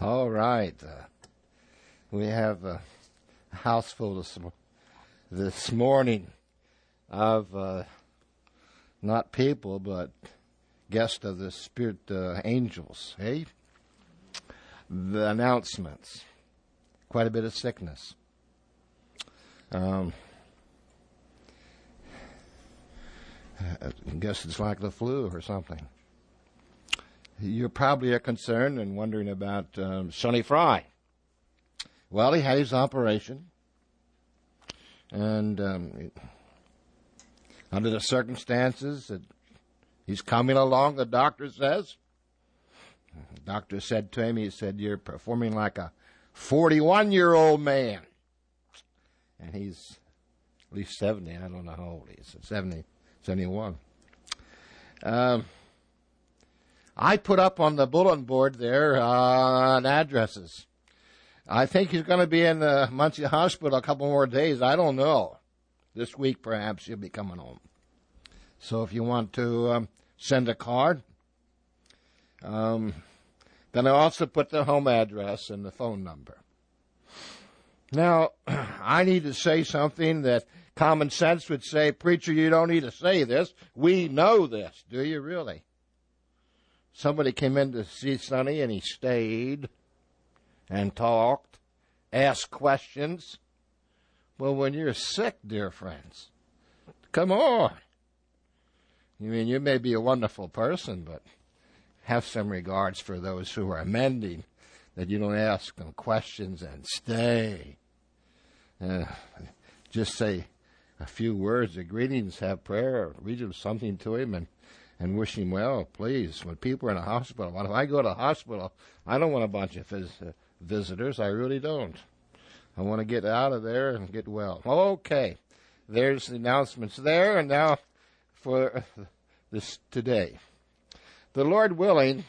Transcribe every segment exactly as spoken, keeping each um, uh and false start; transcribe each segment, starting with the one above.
All right. Uh, we have a house full this, this morning of uh, not people, but guests of the spirit uh, angels. Hey? The announcements. Quite a bit of sickness. Um, I guess it's like the flu or something. You probably are concerned and wondering about um, Sonny Fry. Well, he had his operation, and um, under the circumstances that he's coming along, the doctor says. The doctor said to him, he said, "You're performing like a forty-one-year-old man." And he's at least seventy. I don't know how old he is. seventy, seventy-one. Um, I put up on the bulletin board there uh, addresses. I think he's going to be in the Muncie Hospital a couple more days. I don't know. This week, perhaps, he'll be coming home. So if you want to um, send a card, um, then I also put the home address and the phone number. Now, I need to say something that common sense would say, "Preacher, you don't need to say this. We know this." Do you really? Somebody came in to see Sonny, and he stayed and talked, asked questions. Well, when you're sick, dear friends, come on. I mean, you may be a wonderful person, but have some regards for those who are mending, that you don't ask them questions and stay. Uh, just say a few words of greetings, have prayer, read him something to him, and and wish him well, please. When people are in a hospital, when if I go to a hospital, I don't want a bunch of vis- uh, visitors. I really don't. I want to get out of there and get well. Okay, there's the announcements there, and now for this today. The Lord willing,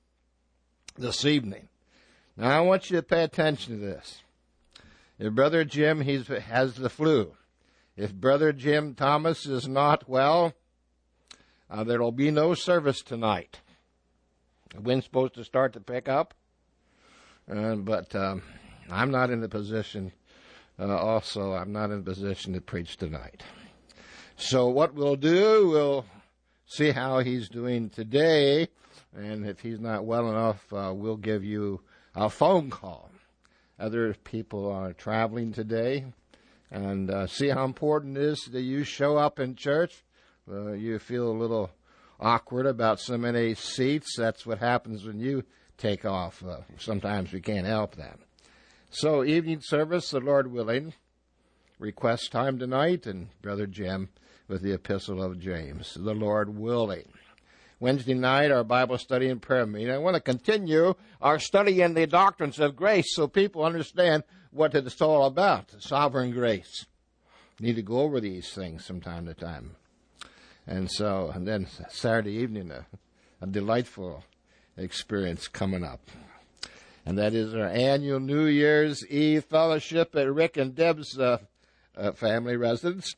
this evening. Now I want you to pay attention to this. If Brother Jim he's, has the flu, if Brother Jim Thomas is not well, Uh, there will be no service tonight. The wind's supposed to start to pick up, uh, but um, I'm not in the position, uh, also, I'm not in a position to preach tonight. So what we'll do, we'll see how he's doing today, and if he's not well enough, uh, we'll give you a phone call. Other people are traveling today, and uh, see how important it is that you show up in church. Uh, you feel a little awkward about so many seats. That's what happens when you take off. Uh, sometimes we can't help that. So evening service, the Lord willing, request time tonight, and Brother Jim with the Epistle of James, the Lord willing. Wednesday night, our Bible study and prayer meeting. I want to continue our study in the doctrines of grace so people understand what it's all about, sovereign grace. Need to go over these things from time to time. And so, and then Saturday evening, a, a delightful experience coming up. And that is our annual New Year's Eve fellowship at Rick and Deb's uh, uh, family residence,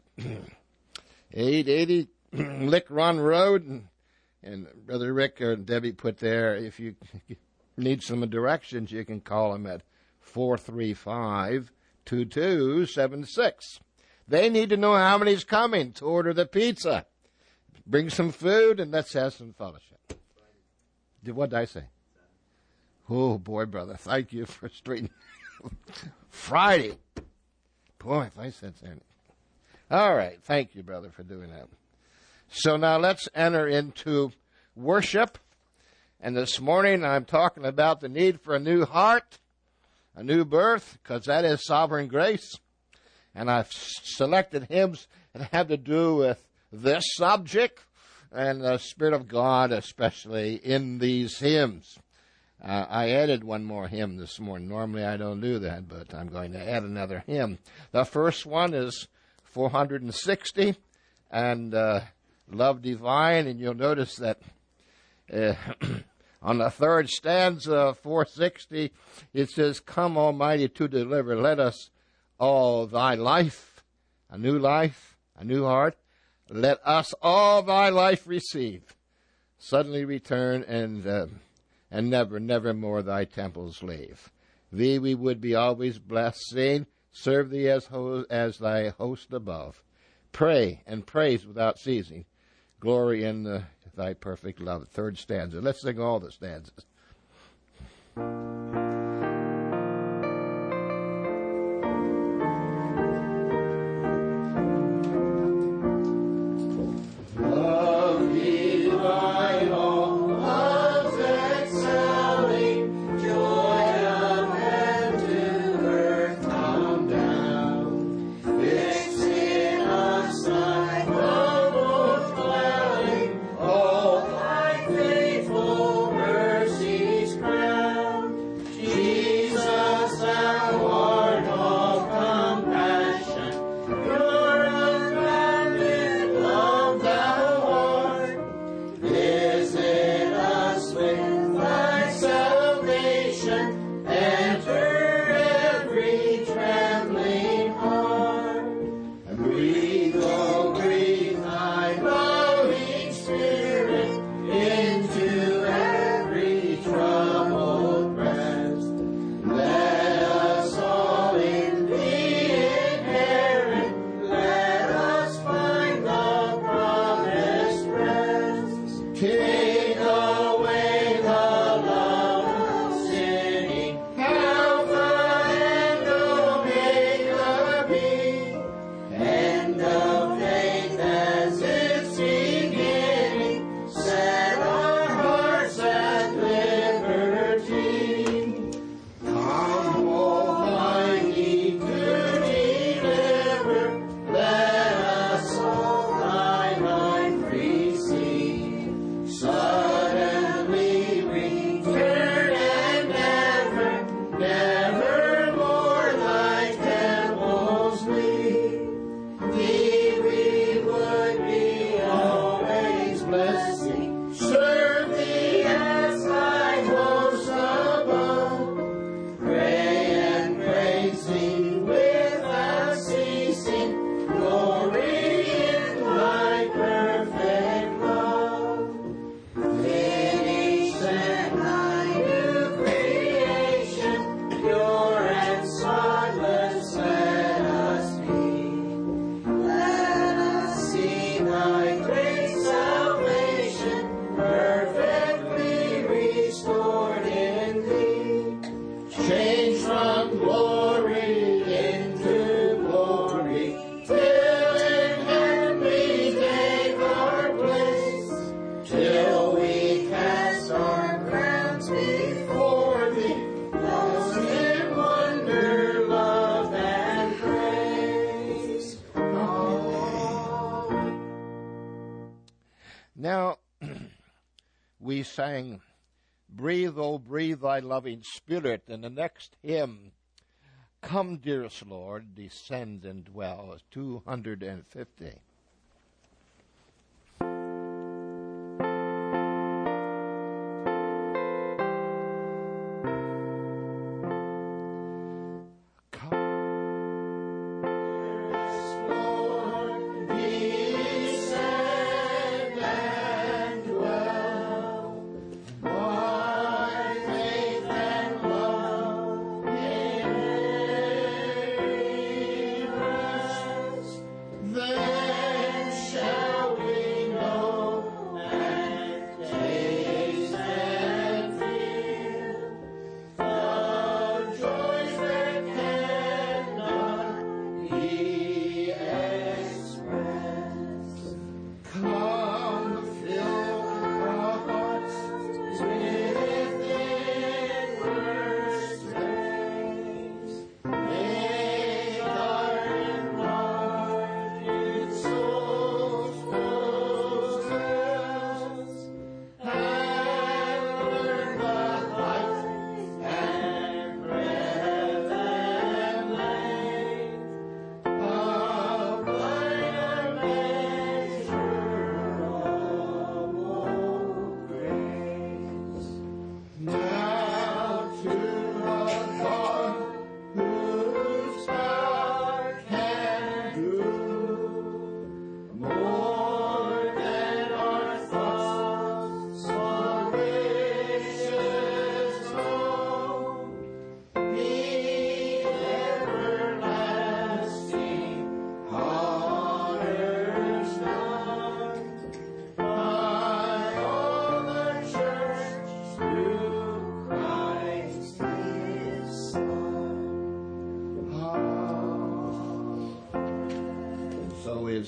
eight eighty Lick Run Road. And, and Brother Rick or Debbie put there, if you need some directions, you can call them at four three five, two two seven six. They need to know how many's coming to order the pizza. Bring some food, and let's have some fellowship. Did what did I say? Oh, boy, brother, thank you for straightening. Friday. Boy, if I said something. All right, thank you, brother, for doing that. So now let's enter into worship. And this morning I'm talking about the need for a new heart, a new birth, because that is sovereign grace. And I've selected hymns that have to do with this subject, and the Spirit of God especially in these hymns. Uh, I added one more hymn this morning. Normally I don't do that, but I'm going to add another hymn. The first one is four hundred sixty, and uh, Love Divine, and you'll notice that uh, on the third stanza, four sixty, it says, "Come, Almighty, to deliver. Let us all thy life, a new life, a new heart. Let us all thy life receive. Suddenly return and uh, and never, never more thy temples leave. Thee we would be always blessing, serve thee as, ho- as thy host above. Pray and praise without ceasing. Glory in the, thy perfect love. Third stanza. Let's sing all the stanzas. Now, we sang, Breathe, O breathe thy loving Spirit, and the next hymn, Come, dearest Lord, descend and dwell, two hundred fifty. There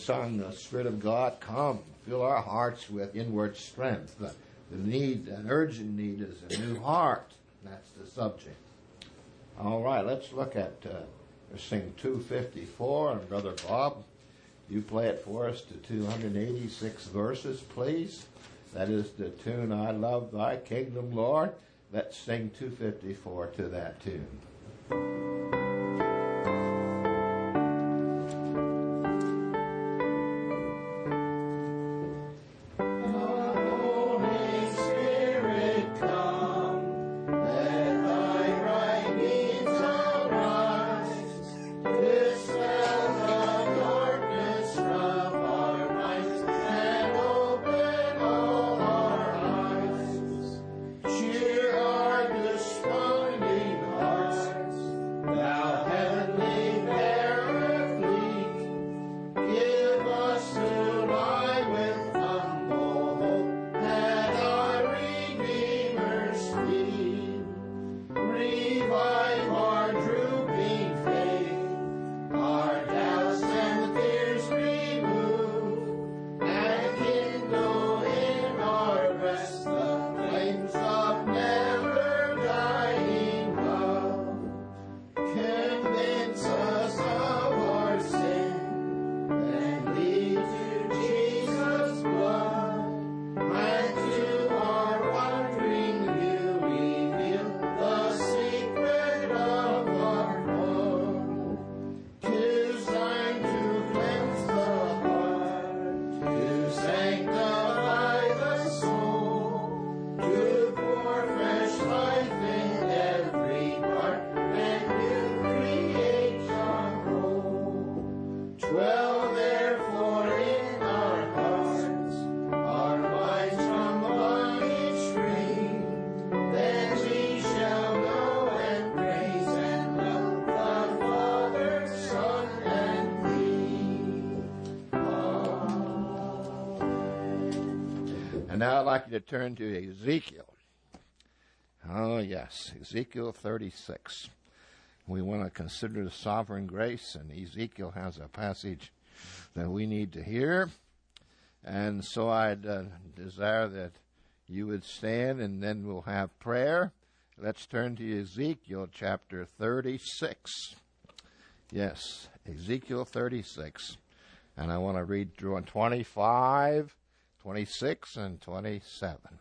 sung, the Spirit of God, come, fill our hearts with inward strength. The, the need, an urgent need is a new heart. That's the subject. All right, let's look at, uh, let's sing two fifty-four, and Brother Bob, you play it for us to two hundred eighty-six verses, please. That is the tune, I Love Thy Kingdom, Lord. Let's sing two fifty-four to that tune. And now I'd like you to turn to Ezekiel. Oh, yes, Ezekiel thirty-six. We want to consider the sovereign grace, and Ezekiel has a passage that we need to hear. And so I'd uh, desire that you would stand, and then we'll have prayer. Let's turn to Ezekiel chapter thirty-six. Yes, Ezekiel thirty-six. And I want to read through on twenty-five, twenty-six, and twenty-seven.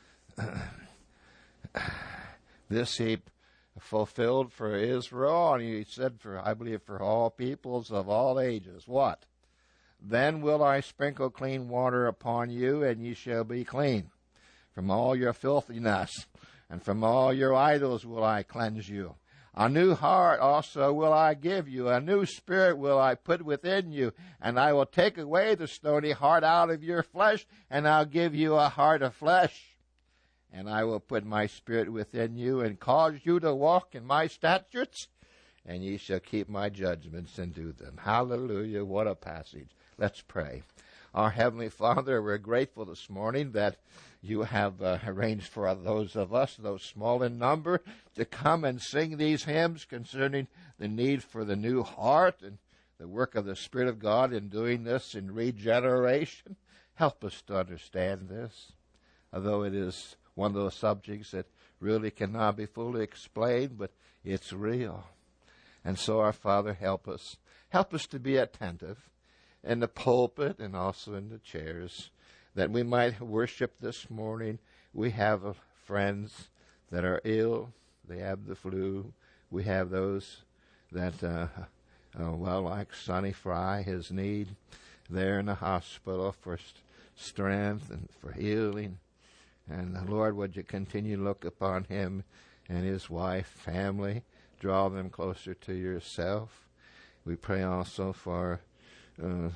This he fulfilled for Israel, and he said, for I believe for all peoples of all ages. What? Then will I sprinkle clean water upon you, and ye shall be clean. From all your filthiness, and from all your idols will I cleanse you. A new heart also will I give you, a new spirit will I put within you, and I will take away the stony heart out of your flesh, and I'll give you a heart of flesh. And I will put my spirit within you, and cause you to walk in my statutes, and ye shall keep my judgments and do them. Hallelujah, what a passage. Let's pray. Our Heavenly Father, we're grateful this morning that you have uh, arranged for those of us, those small in number, to come and sing these hymns concerning the need for the new heart and the work of the Spirit of God in doing this in regeneration. Help us to understand this, although it is one of those subjects that really cannot be fully explained, but it's real. And so, our Father, help us. Help us to be attentive in the pulpit and also in the chairs, that we might worship this morning. We have uh, friends that are ill. They have the flu. We have those that, uh, uh, well, like Sonny Fry, his need there in the hospital for st- strength and for healing. And, uh, Lord, would you continue to look upon him and his wife, family, draw them closer to yourself. We pray also for uh,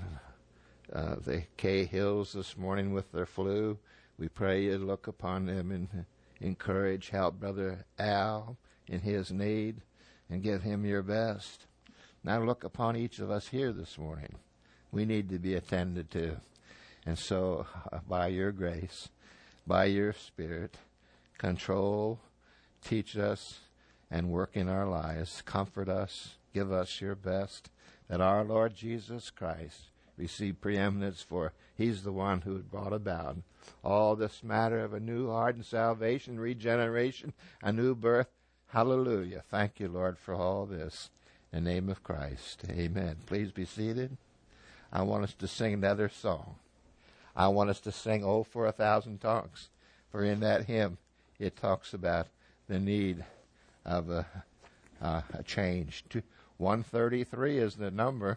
uh, the Cahills this morning with their flu. We pray you look upon them and encourage, help Brother Al in his need, and give him your best. Now look upon each of us here this morning. We need to be attended to. And so, uh, by your grace, by your Spirit, control, teach us, and work in our lives. Comfort us, give us your best, that our Lord Jesus Christ receive preeminence, for he's the one who brought about all this matter of a new heart and salvation, regeneration, a new birth. Hallelujah. Thank you, Lord, for all this. In the name of Christ. Amen. Please be seated. I want us to sing another song. I want us to sing Oh for a Thousand Tongues. For in that hymn, it talks about the need of a, uh, a change. one thirty-three is the number.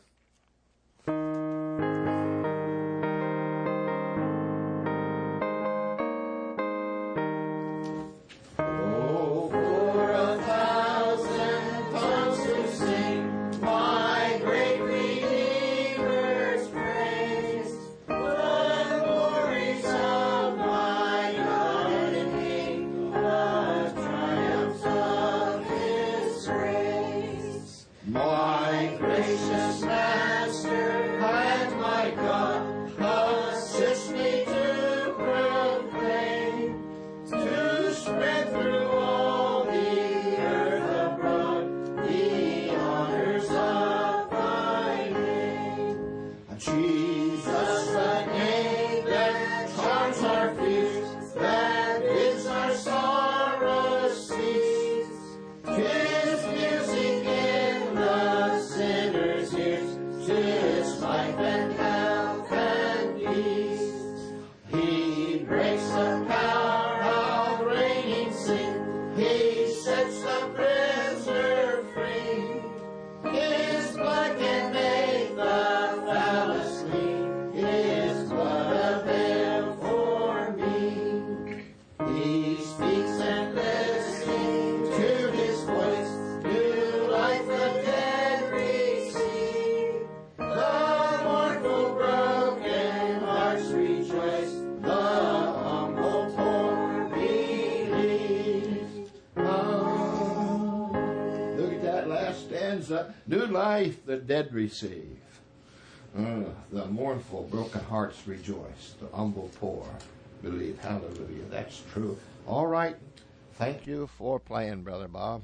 New life the dead receive. Uh, the mournful, broken hearts rejoice. The humble poor believe. Hallelujah. That's true. All right. Thank you for playing, Brother Bob.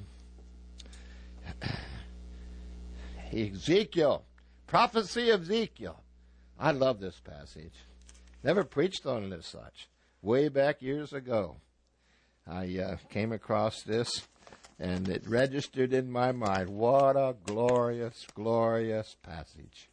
Ezekiel. Prophecy of Ezekiel. I love this passage. Never preached on it as such. Way back years ago, I uh, came across this. And it registered in my mind. What a glorious, glorious passage.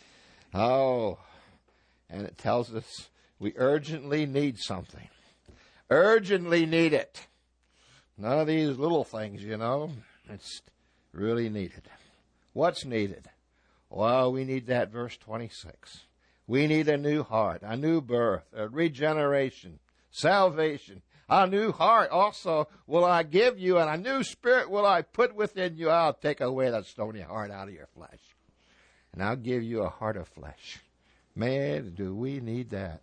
Oh, and it tells us we urgently need something. Urgently need it. None of these little things, you know. It's really needed. What's needed? Well, we need that verse twenty-six. We need a new heart, a new birth, a regeneration, salvation. A new heart also will I give you, and a new spirit will I put within you. I'll take away that stony heart out of your flesh, and I'll give you a heart of flesh. Man, do we need that.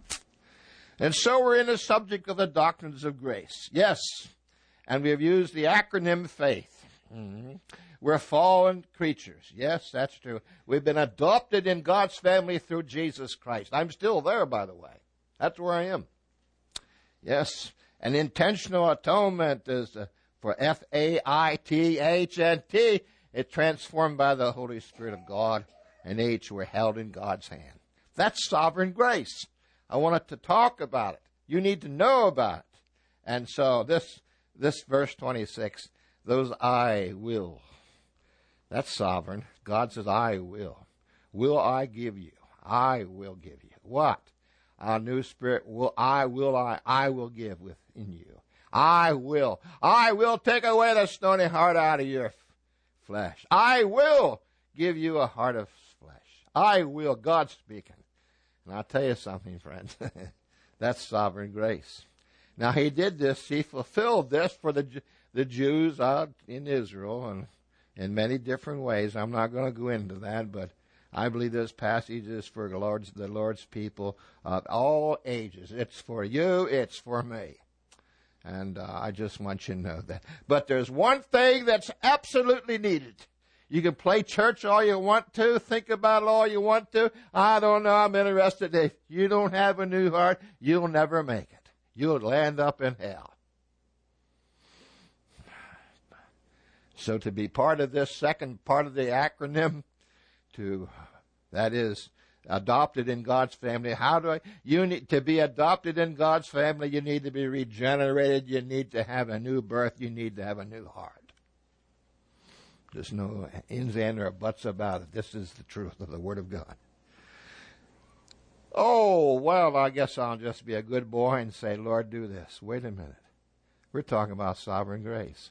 And so we're in the subject of the doctrines of grace. Yes, and we have used the acronym FAITH. Mm-hmm. We're fallen creatures. Yes, that's true. We've been adopted in God's family through Jesus Christ. I'm still there, by the way. That's where I am. Yes, an intentional atonement is uh, for F A I T H and T. It's transformed by the Holy Spirit of God, and H, we're held in God's hand. That's sovereign grace. I wanted to talk about it. You need to know about it. And so this this verse twenty-six, those I will. That's sovereign. God says, I will. Will I give you? I will give you. What? A new spirit will I will I I will give within you. I will. I will take away the stony heart out of your f- flesh. I will give you a heart of flesh. I will. God speaking. And I'll tell you something, friends. That's sovereign grace. Now, he did this. He fulfilled this for the the Jews out in Israel and in many different ways. I'm not going to go into that, but I believe this passage is for the Lord's, the Lord's people of all ages. It's for you. It's for me. And uh, I just want you to know that. But there's one thing that's absolutely needed. You can play church all you want to, think about it all you want to. I don't know, I'm interested. If you don't have a new heart, you'll never make it. You'll land up in hell. So to be part of this second part of the acronym, to that is adopted in God's family. How do I? You need to be adopted in God's family. You need to be regenerated. You need to have a new birth. You need to have a new heart. There's no ins and or buts about it. This is the truth of the Word of God. Oh, well, I guess I'll just be a good boy and say, Lord, do this. Wait a minute. We're talking about sovereign grace.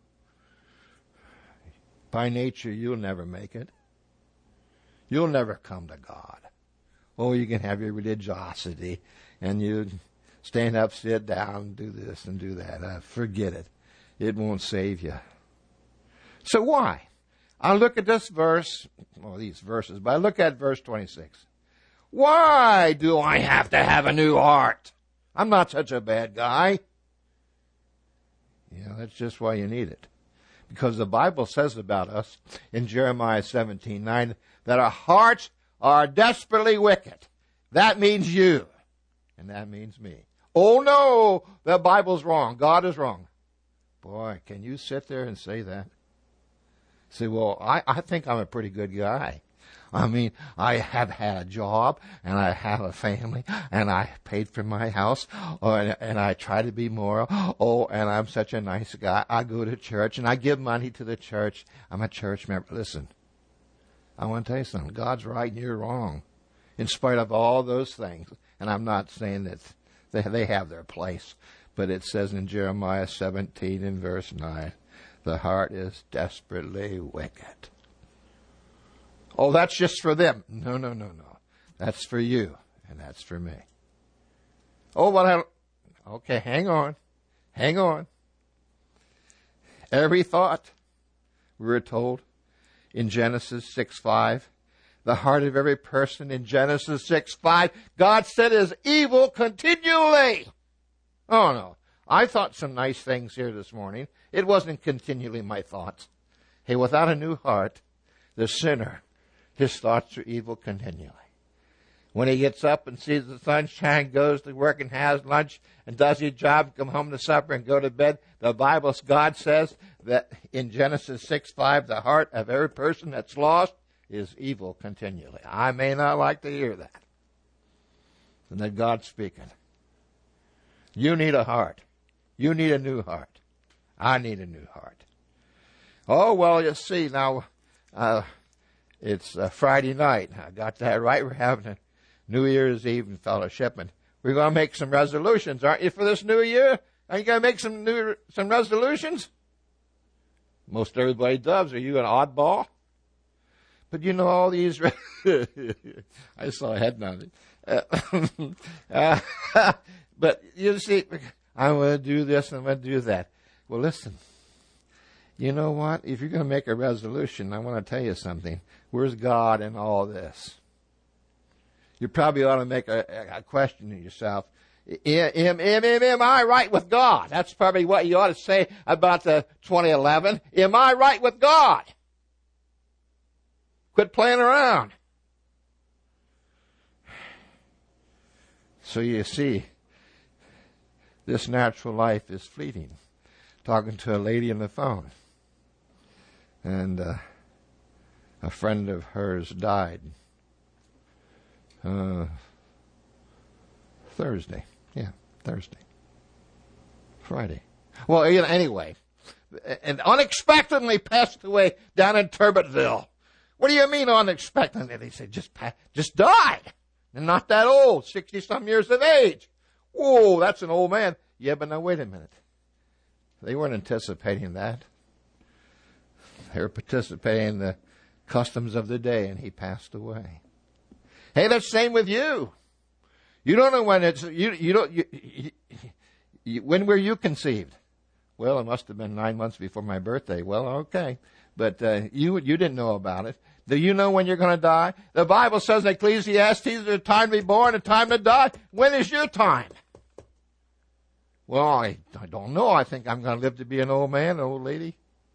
By nature, you'll never make it. You'll never come to God. Oh, you can have your religiosity, and you stand up, sit down, do this and do that. Uh, forget it. It won't save you. So why? I look at this verse, well, these verses, but I look at verse twenty-six. Why do I have to have a new heart? I'm not such a bad guy. Yeah, that's just why you need it. Because the Bible says about us in Jeremiah seventeen nine that our hearts are desperately wicked. That means you. And that means me. Oh no, the Bible's wrong. God is wrong. Boy, can you sit there and say that? Say, well, I, I think I'm a pretty good guy. I mean, I have had a job, and I have a family, and I paid for my house, oh, and, and I try to be moral. Oh, and I'm such a nice guy. I go to church, and I give money to the church. I'm a church member. Listen, I want to tell you something. God's right and you're wrong, in spite of all those things. And I'm not saying that they, they have their place, but it says in Jeremiah seventeen in verse nine, the heart is desperately wicked. Oh, that's just for them. No, no, no, no. That's for you, and that's for me. Oh, well, I, okay, hang on. Hang on. Every thought, we were told in Genesis six five, the heart of every person in Genesis six five, God said is evil continually. Oh, no. I thought some nice things here this morning. It wasn't continually my thoughts. Hey, without a new heart, the sinner, his thoughts are evil continually. When he gets up and sees the sunshine, goes to work and has lunch and does his job, come home to supper and go to bed, the Bible, God says that in Genesis six five, the heart of every person that's lost is evil continually. I may not like to hear that. And then God's speaking. You need a heart. You need a new heart. I need a new heart. Oh, well, you see, now, uh, it's uh, Friday night. I got that right. We're having a New Year's Eve in fellowship, and we're going to make some resolutions, aren't you, for this new year? Are you going to make some new some resolutions? Most everybody does. Are you an oddball? But you know all these. I saw a head nodding. Uh, uh, but you see, I'm going to do this and I'm going to do that. Well, listen. You know what? If you're going to make a resolution, I want to tell you something. Where's God in all this? You probably ought to make a, a question to yourself. Am, am, am, am I right with God? That's probably what you ought to say about the twenty eleven. Am I right with God? Quit playing around. So you see, this natural life is fleeting. Talking to a lady on the phone. And uh, a friend of hers died uh, Thursday. Yeah, Thursday. Friday. Well, anyway, and unexpectedly passed away down in Turbotville. What do you mean unexpectedly? They said just just died. And not that old, sixty-some years of age. Whoa, that's an old man. Yeah, but now wait a minute. They weren't anticipating that. They were participating in the customs of the day, and he passed away. Hey, that's the same with you. You don't know when it's, you, you don't, you, you, you, when were you conceived? Well, it must have been nine months before my birthday. Well, okay. But uh, you you didn't know about it. Do you know when you're going to die? The Bible says in Ecclesiastes, there's a time to be born, a time to die. When is your time? Well, I, I don't know. I think I'm going to live to be an old man, an old lady.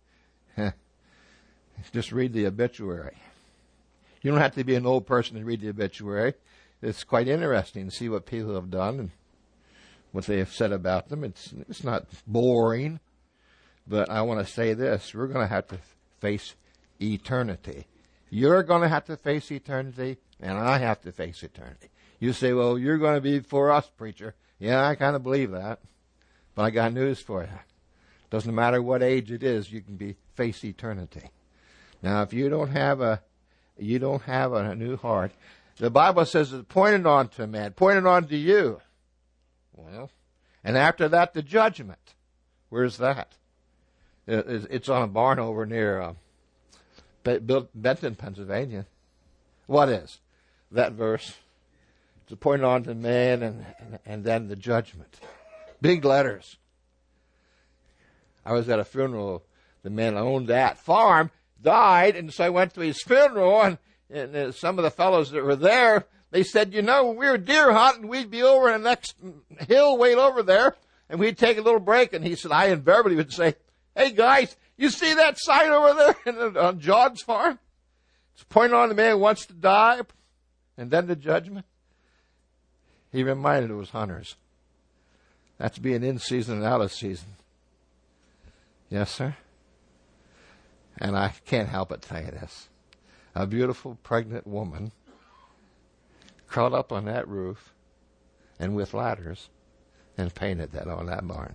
Just read the obituary. You don't have to be an old person to read the obituary. It's quite interesting to see what people have done and what they have said about them. It's it's not boring, but I want to say this. We're going to have to face eternity. You're going to have to face eternity. and I have to face eternity. You say, well, you're going to be for us, preacher. Yeah, I kind of believe that. But I got news for you. Doesn't matter what age it is, you can be face eternity. Now, if you don't have a, you don't have a new heart, the Bible says it's pointed on to man, pointed on to you. Well, and after that, the judgment. Where's that? It's on a barn over near uh, Benton, Pennsylvania. What is that verse? It's pointed on to man, and, and and then the judgment. Big letters. I was at a funeral. The man who owned that farm died, and so I went to his funeral, and, and uh, some of the fellows that were there, they said, you know, we were deer hunting, we'd be over in the next hill way over there, and we'd take a little break. And he said, I invariably would say, hey, guys, you see that sign over there on John's farm? It's pointing on the man who wants to die, and then the judgment. He reminded it was hunters. That's being in season and out of season. Yes, sir? And I can't help but tell you this. A beautiful pregnant woman crawled up on that roof and with ladders and painted that on that barn.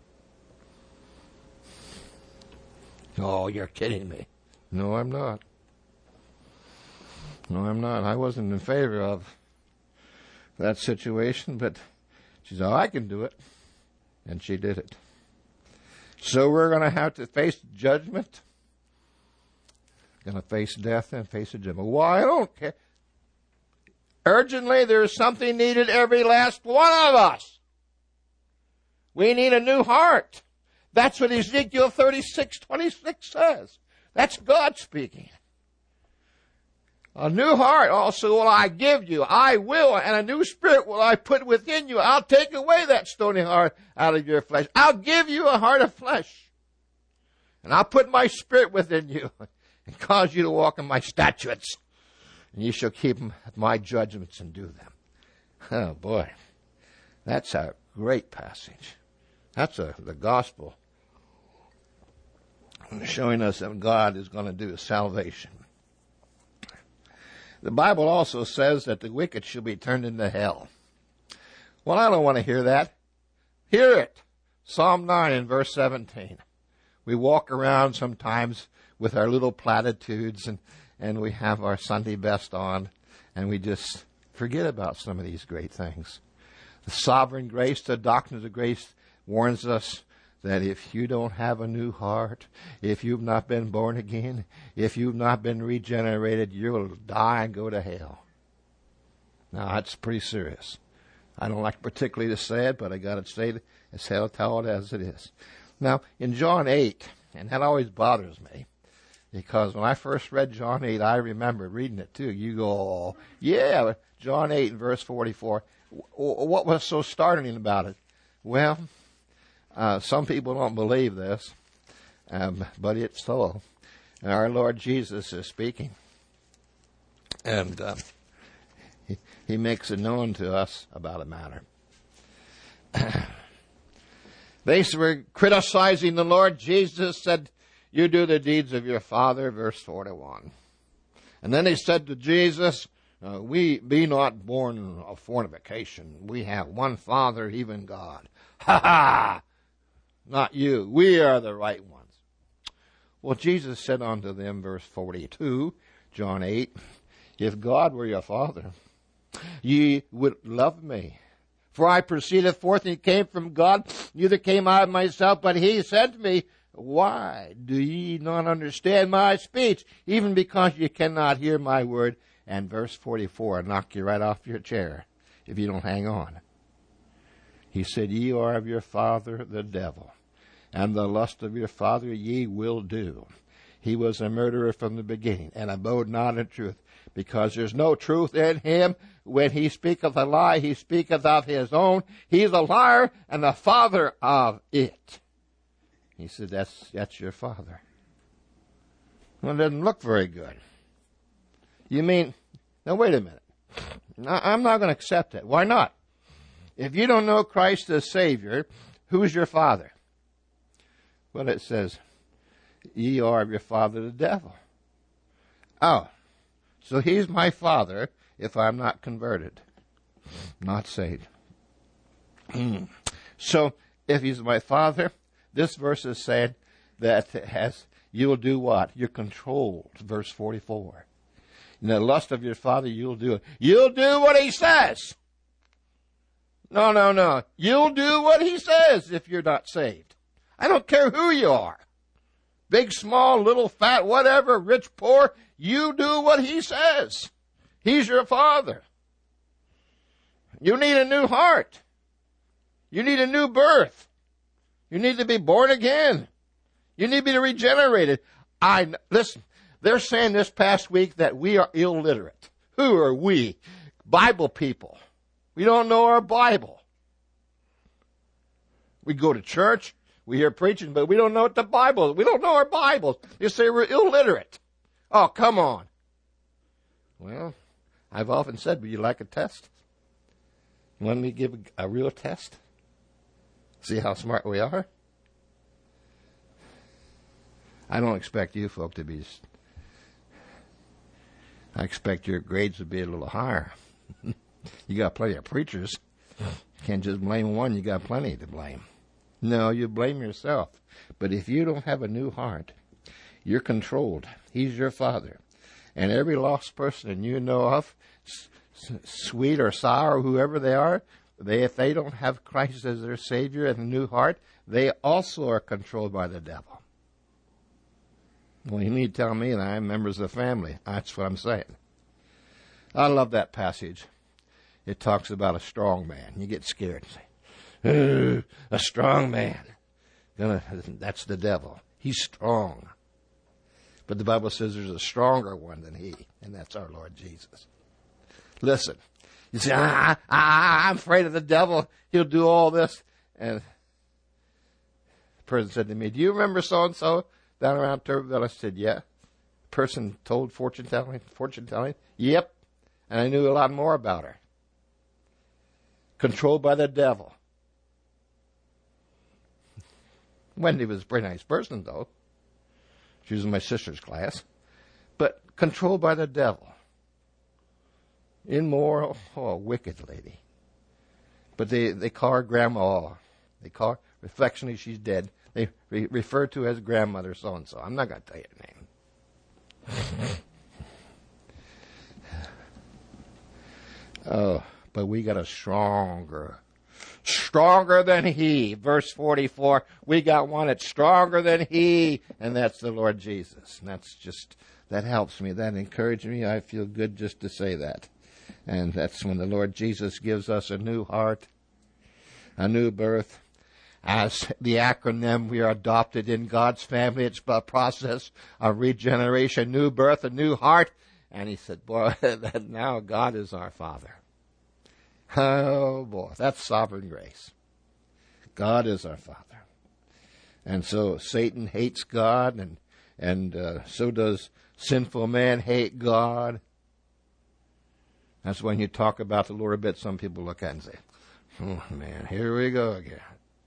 Oh, you're kidding me. No, I'm not. No, I'm not. I wasn't in favor of that situation, but she said, oh, I can do it. And she did it. So we're going to have to face judgment. Going to face death and face a judgment. Well, I don't care. Urgently, there's something needed every last one of us. We need a new heart. That's what Ezekiel thirty-six twenty-six says. That's God speaking. A new heart also will I give you. I will. And a new spirit will I put within you. I'll take away that stony heart out of your flesh. I'll give you a heart of flesh. And I'll put my spirit within you and cause you to walk in my statutes. And you shall keep my judgments and do them. Oh, boy. That's a great passage. That's a, the gospel showing us that God is going to do salvation. The Bible also says that the wicked shall be turned into hell. Well, I don't want to hear that. Hear it. Psalm nine and verse seventeen. We walk around sometimes with our little platitudes and, and we have our Sunday best on and we just forget about some of these great things. The sovereign grace, the doctrine of grace warns us that if you don't have a new heart, if you've not been born again, if you've not been regenerated, you'll die and go to hell. Now, that's pretty serious. I don't like particularly to say it, but I got to say it as hell, tell it as it is. Now, in John eight, and that always bothers me, because when I first read John eight, I remember reading it too. You go, oh, yeah, John eight and verse forty-four. What was so startling about it? Well, Uh, some people don't believe this, um, but it's so. And our Lord Jesus is speaking. And uh, he, he makes it known to us about a matter. They were criticizing the Lord. Jesus said, you do the deeds of your father, verse forty-one. And then they said to Jesus, uh, we be not born of fornication. We have one Father, even God. Ha ha! Not you. We are the right ones. Well, Jesus said unto them, verse forty-two, John eight, if God were your Father, ye would love me. For I proceeded forth and came from God, neither came I of myself, but he sent me. Why do ye not understand my speech? Even because you cannot hear my word. And verse forty-four, knock you right off your chair if you don't hang on. He said, ye are of your father the devil, and the lust of your father ye will do. He was a murderer from the beginning, and abode not in truth, because there's no truth in him. When he speaketh a lie, he speaketh of his own. He's a liar and the father of it. He said, that's, that's your father. Well, it doesn't look very good. You mean, now wait a minute. I'm not going to accept that. Why not? If you don't know Christ as Savior, who's your father? Well, it says, ye are of your father the devil. Oh, so he's my father, if I'm not converted, not saved. So, if he's my father, this verse is saying that has you'll do what? You're controlled. Verse forty-four. In the lust of your father, you'll do it. You'll do what he says. No, no, no. You'll do what he says if you're not saved. I don't care who you are. Big, small, little, fat, whatever, rich, poor. You do what he says. He's your father. You need a new heart. You need a new birth. You need to be born again. You need to be regenerated. I listen, they're saying this past week that we are illiterate. Who are we? Bible people. We don't know our Bible. We go to church, we hear preaching, but we don't know what the Bible is. We don't know our Bibles. You say we're illiterate. Oh, come on. Well, I've often said, would you like a test? Want me to give a, a real test? See how smart we are? I don't expect you folk to be. I expect your grades to be a little higher. You got plenty of preachers. Can't just blame one. You got plenty to blame. No, you blame yourself. But if you don't have a new heart, you're controlled. He's your father. And every lost person you know of, s- sweet or sour, whoever they are, they if they don't have Christ as their Savior and a new heart, they also are controlled by the devil. Well, you need to tell me that I'm members of the family. That's what I'm saying. I love that passage. It talks about a strong man. You get scared and say, a strong man. That's the devil. He's strong. But the Bible says there's a stronger one than he, and that's our Lord Jesus. Listen, you say, ah, ah, I'm afraid of the devil. He'll do all this. And the person said to me, do you remember so-and-so down around Turbeville? I said, yeah. The person told fortune telling, fortune telling. Yep. And I knew a lot more about her. Controlled by the devil. Wendy was a pretty nice person, though. She was in my sister's class. But controlled by the devil. Immoral, oh, a wicked lady. But they, they call her grandma. They call her, affectionately, she's dead. They re- refer to her as grandmother so-and-so. I'm not going to tell you her name. Oh, but we got a stronger, stronger than he. Verse forty-four, we got one that's stronger than he, and that's the Lord Jesus. And that's just, that helps me. That encourages me. I feel good just to say that. And that's when the Lord Jesus gives us a new heart, a new birth. As the acronym, we are adopted in God's family. It's a process of regeneration, new birth, a new heart. And he said, boy, that now God is our Father. Oh, boy, that's sovereign grace. God is our Father. And so Satan hates God, and and uh, so does sinful man hate God. That's when you talk about the Lord a bit, some people look at it and say, oh, man, here we go again.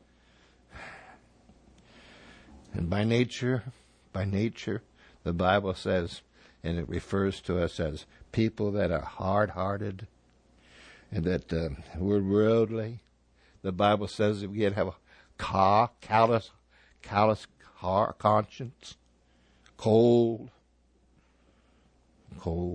And by nature, by nature, the Bible says, and it refers to us as people that are hard-hearted and that uh, we're worldly. The Bible says that we have a ca- callous, callous heart, conscience, cold, cold.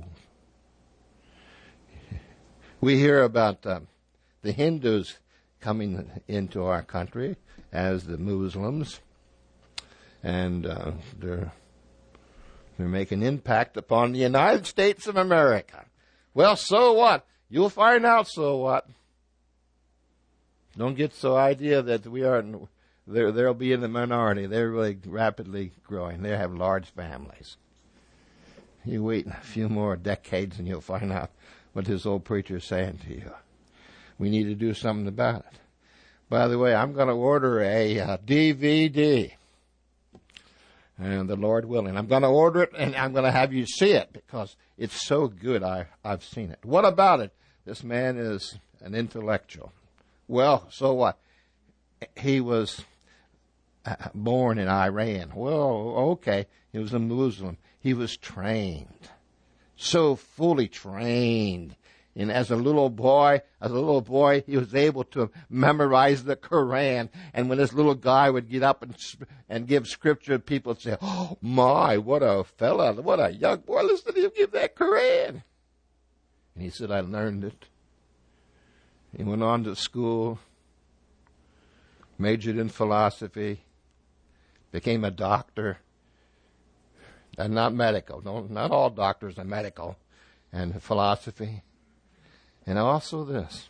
We hear about uh, the Hindus coming into our country as the Muslims, and uh, they're They're making impact upon the United States of America. Well, so what? You'll find out so what. Don't get so idea that we are, they'll be in the minority. They're really rapidly growing. They have large families. You wait a few more decades and you'll find out what this old preacher is saying to you. We need to do something about it. By the way, I'm going to order a uh, D V D. And the Lord willing. I'm going to order it, and I'm going to have you see it, because it's so good I, I've seen it. What about it? This man is an intellectual. Well, so what? He was born in Iran. Well, okay. He was a Muslim. He was trained. So fully trained And as a little boy, as a little boy, he was able to memorize the Quran. And when this little guy would get up and and give scripture, people would say, "Oh my, what a fella, what a young boy! Listen to him give that Quran." And he said, "I learned it." He went on to school, majored in philosophy, became a doctor, and not medical. No, not all doctors are medical, and philosophy. And also this,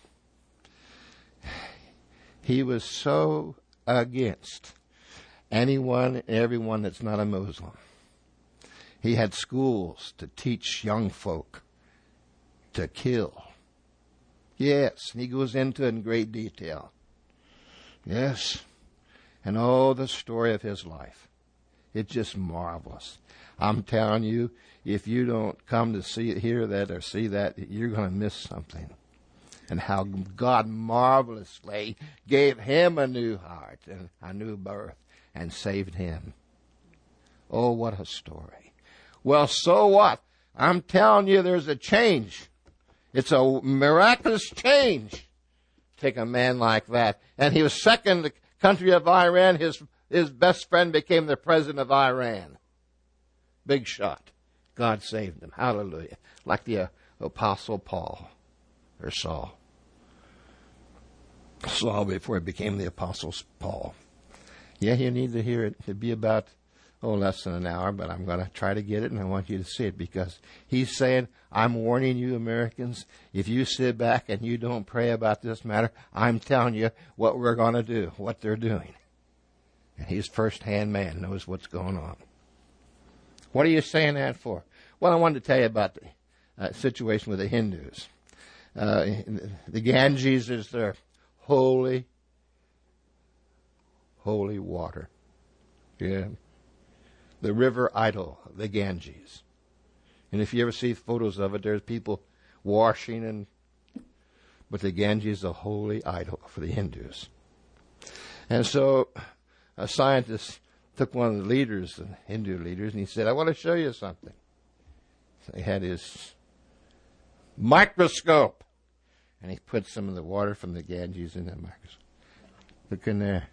he was so against anyone and everyone that's not a Muslim. He had schools to teach young folk to kill. Yes, and he goes into it in great detail. Yes, and oh, the story of his life. It's just marvelous. I'm telling you, if you don't come to see it, hear that, or see that, you're going to miss something. And how God marvelously gave him a new heart and a new birth and saved him. Oh, what a story. Well, so what? I'm telling you, there's a change. It's a miraculous change. Take a man like that. And he was second in the country of Iran. His, his best friend became the president of Iran. Big shot. God saved him. Hallelujah. Like the uh, Apostle Paul, or Saul. Saul before he became the Apostle Paul. Yeah, you need to hear it. It'd be about, oh, less than an hour, but I'm going to try to get it, and I want you to see it, because he's saying, I'm warning you, Americans, if you sit back and you don't pray about this matter, I'm telling you what we're going to do, what they're doing. And he's first-hand man, knows what's going on. What are you saying that for? Well, I wanted to tell you about the uh, situation with the Hindus. Uh, the Ganges is their holy, holy water. Yeah. The river idol, the Ganges. And if you ever see photos of it, there's people washing, and but the Ganges is a holy idol for the Hindus. And so a scientist took one of the leaders, the Hindu leaders, and he said, I want to show you something. So he had his microscope, and he put some of the water from the Ganges in the microscope. Look in there.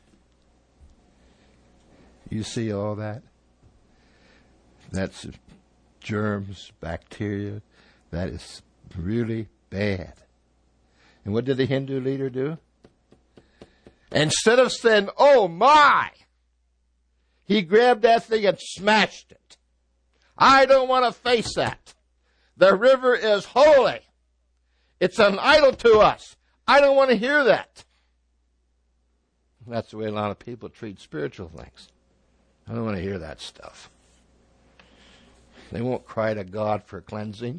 You see all that? That's germs, bacteria. That is really bad. And what did the Hindu leader do? Instead of saying, oh my, he grabbed that thing and smashed it. I don't want to face that. The river is holy. It's an idol to us. I don't want to hear that. That's the way a lot of people treat spiritual things. I don't want to hear that stuff. They won't cry to God for cleansing.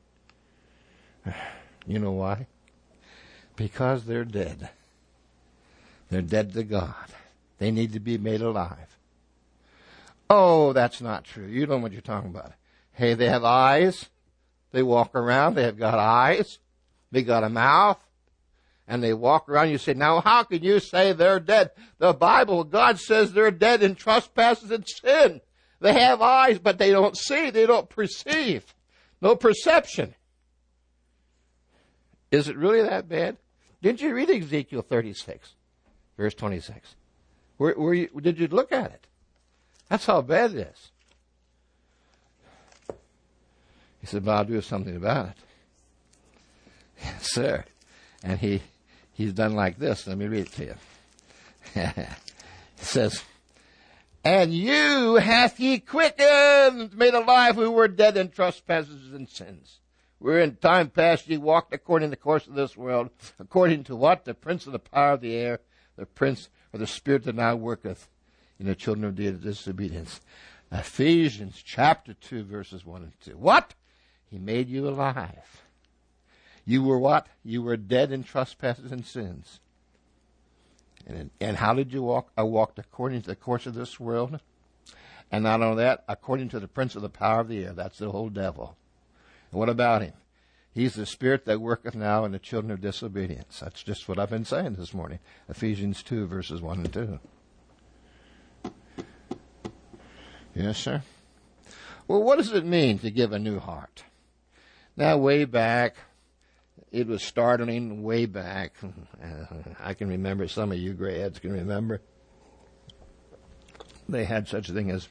You know why? Because they're dead. They're dead to God. They need to be made alive. Oh, that's not true. You don't know what you're talking about. Hey, they have eyes. They walk around. They have got eyes. They got a mouth. And they walk around. You say, now how can you say they're dead? The Bible, God says they're dead in trespasses and sin. They have eyes, but they don't see. They don't perceive. No perception. Is it really that bad? Didn't you read Ezekiel thirty-six, verse twenty-six? Where, where you, did you look at it? That's how bad it is. He said, but I'll do something about it. Yes, sir. And he he's done like this. Let me read it to you. It says, and you hath he quickened, made alive who were dead in trespasses and sins. Where in time past ye walked according to the course of this world, according to what? The prince of the power of the air, the prince or the spirit that now worketh in the children of disobedience. Ephesians chapter two, verses one and two. What? He made you alive. You were what? You were dead in trespasses and sins. And, and how did you walk? I walked according to the course of this world. And not only that, according to the prince of the power of the air. That's the whole devil. And what about him? He's the spirit that worketh now in the children of disobedience. That's just what I've been saying this morning. Ephesians two, verses one and two. Yes, sir. Well, what does it mean to give a new heart? Now, way back it was startling way back. Uh, I can remember, some of you gray heads can remember. They had such a thing as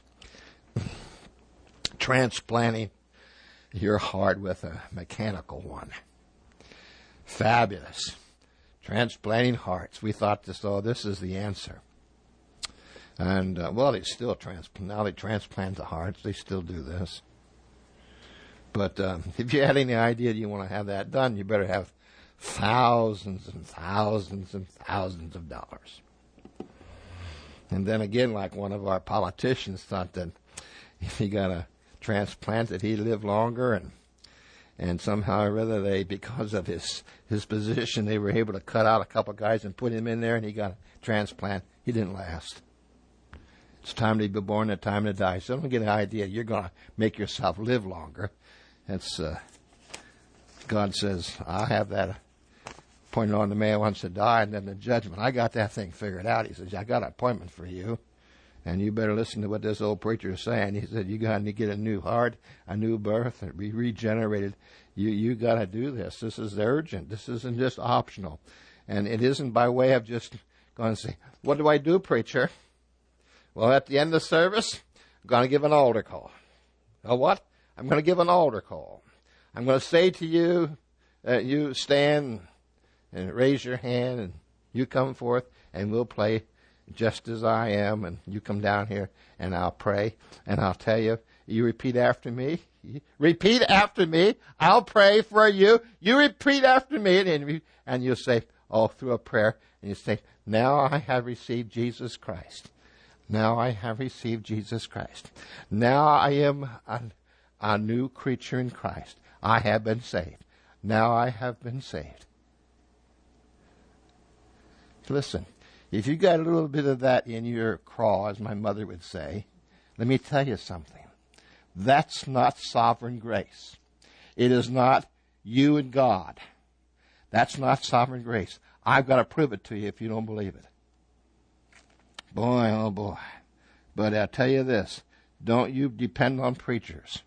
transplanting your heart with a mechanical one. Fabulous. Transplanting hearts. We thought this, oh, this is the answer. And, uh, well, they still transplant. Now they transplant the hearts. They still do this. But um, if you had any idea you want to have that done, you better have thousands and thousands and thousands of dollars. And then again, like one of our politicians thought that if he got a transplant that he'd live longer, and and somehow or other they, because of his his position, they were able to cut out a couple of guys and put him in there, and he got a transplant. He didn't last. It's time to be born and time to die. So don't get an idea you're going to make yourself live longer. That's uh, God says, I have that appointed on the man who wants to die, and then the judgment. I got that thing figured out. He says, I got an appointment for you, and you better listen to what this old preacher is saying. He said, you got to get a new heart, a new birth, and be regenerated. You you got to do this. This is urgent. This isn't just optional. And it isn't by way of just going to say, what do I do, preacher? Well, at the end of the service, I'm going to give an altar call. Oh, what? I'm going to give an altar call. I'm going to say to you that you stand and raise your hand, and you come forth, and we'll play Just As I Am, and you come down here, and I'll pray, and I'll tell you, you repeat after me. Repeat after me. I'll pray for you. You repeat after me, and, and you'll say, oh, through a prayer, and you say, now I have received Jesus Christ. Now I have received Jesus Christ. Now I am a, a new creature in Christ. I have been saved. Now I have been saved. Listen, if you got a little bit of that in your craw, as my mother would say, let me tell you something. That's not sovereign grace. It is not you and God. That's not sovereign grace. I've got to prove it to you if you don't believe it. Boy, oh boy. But I'll tell you this. Don't you depend on preachers.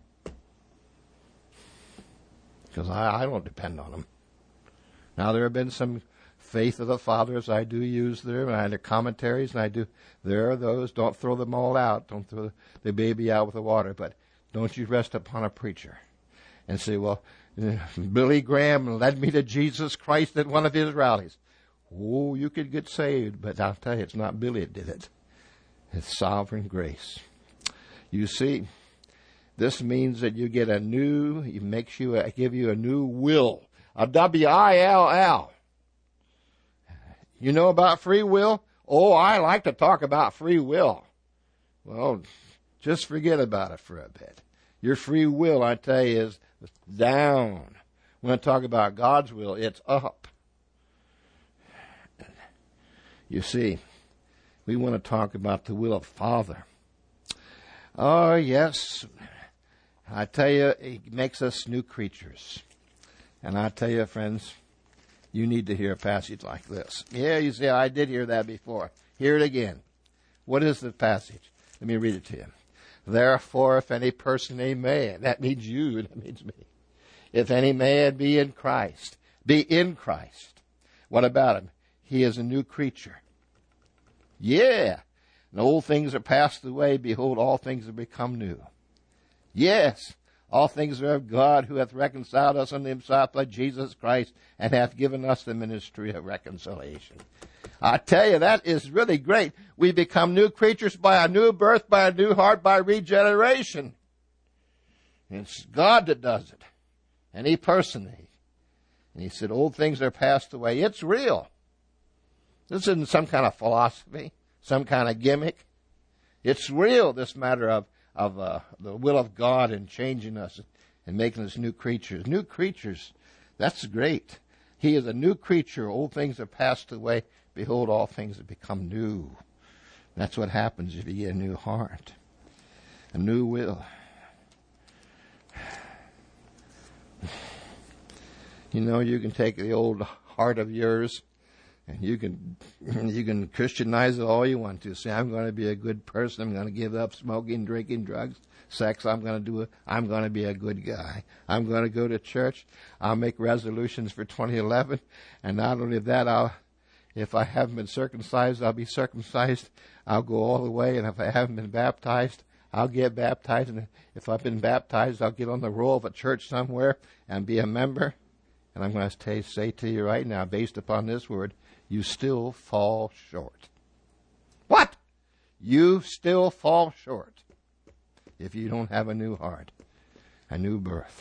Because I, I don't depend on them. Now, there have been some Faith of the Fathers. I do use them, and I do commentaries, and I do. There are those. Don't throw them all out. Don't throw the baby out with the water. But don't you rest upon a preacher and say, well, Billy Graham led me to Jesus Christ at one of his rallies. Oh, you could get saved, but I'll tell you, it's not Billy that did it. It's sovereign grace. You see, this means that you get a new, it makes you, a, give you a new will, a W I L L. You know about free will? Oh, I like to talk about free will. Well, just forget about it for a bit. Your free will, I tell you, is down. When I talk about God's will, it's up. You see, we want to talk about the will of Father. Oh, yes. I tell you, it makes us new creatures. And I tell you, friends, you need to hear a passage like this. Yeah, you say, I did hear that before. Hear it again. What is the passage? Let me read it to you. Therefore, if any person, a man, that means you, that means me. If any man be in Christ, be in Christ. What about him? He is a new creature. Yeah. And old things are passed away. Behold, all things have become new. Yes. All things are of God, who hath reconciled us unto himself by Jesus Christ, and hath given us the ministry of reconciliation. I tell you, that is really great. We become new creatures by a new birth, by a new heart, by regeneration. It's God that does it. And he personally. And he said, old things are passed away. It's real. This isn't some kind of philosophy, some kind of gimmick. It's real, this matter of, of uh, the will of God and changing us and making us new creatures. New creatures, that's great. He is a new creature. Old things are passed away. Behold, all things have become new. That's what happens if you get a new heart, a new will. You know, you can take the old heart of yours And you can you can Christianize it all you want to. Say, I'm going to be a good person. I'm going to give up smoking, drinking, drugs, sex. I'm going to do it. I'm going to be a good guy. I'm going to go to church. I'll make resolutions for twenty eleven. And not only that, I'll, if I haven't been circumcised, I'll be circumcised. I'll go all the way. And if I haven't been baptized, I'll get baptized. And if I've been baptized, I'll get on the roll of a church somewhere and be a member. And I'm going to say to you right now, based upon this word, you still fall short. What? You still fall short if you don't have a new heart, a new birth.